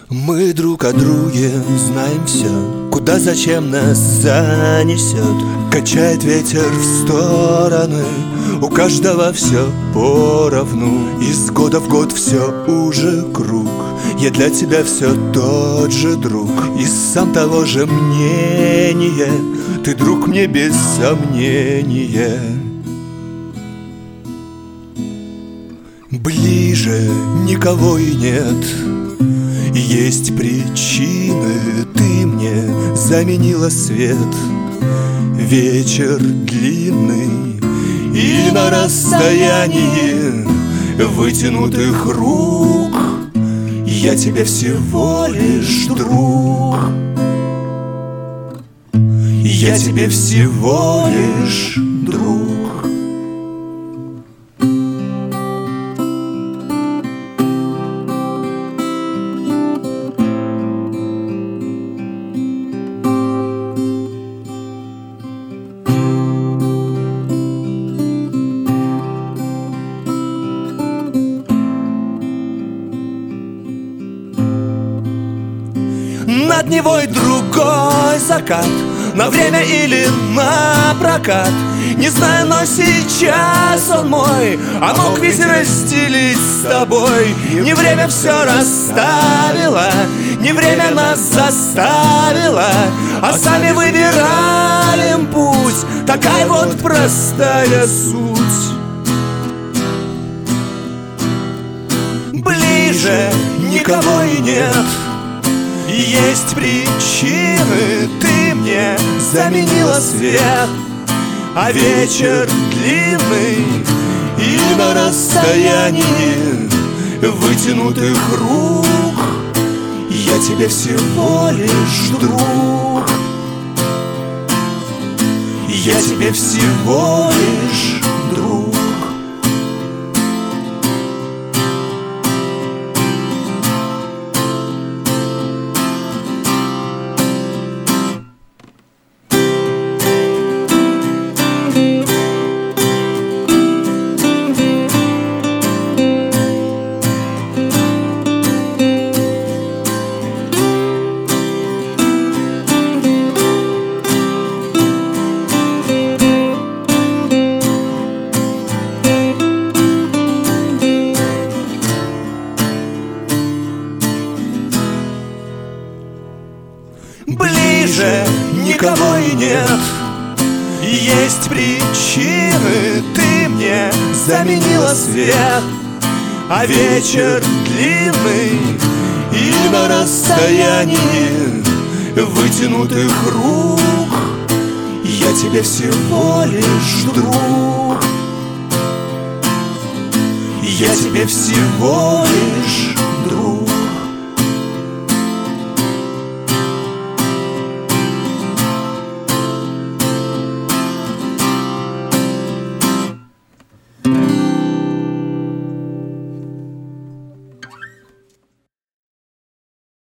Мы друг о друге знаем все, куда зачем нас занесет. Качает ветер в стороны, у каждого все поровну. Из года в год все уже круг. Я для тебя все тот же друг, и сам того же мнения. Ты друг мне без сомнения. Ближе никого и нет. Есть причины, ты мне заменила свет. Вечер длинный, и на расстоянии вытянутых рук я тебе всего лишь друг. Я тебе всего лишь друг. Над Невой другой закат, на время или на прокат, не знаю, но сейчас он мой, а мог ведь разделить с тобой. Не время все расставило, не время нас заставило, а сами выбираем путь. Такая вот простая суть. Ближе никого и нет. Есть причины, ты мне заменила свет. А вечер длинный, и на расстоянии вытянутых рук я тебе всего лишь друг. Я тебе всего лишь друг. Ближе никого и нет. Есть причины, ты мне заменила свет. А вечер длинный, и на расстоянии вытянутых рук я тебе всего лишь друг. Я тебе всего лишь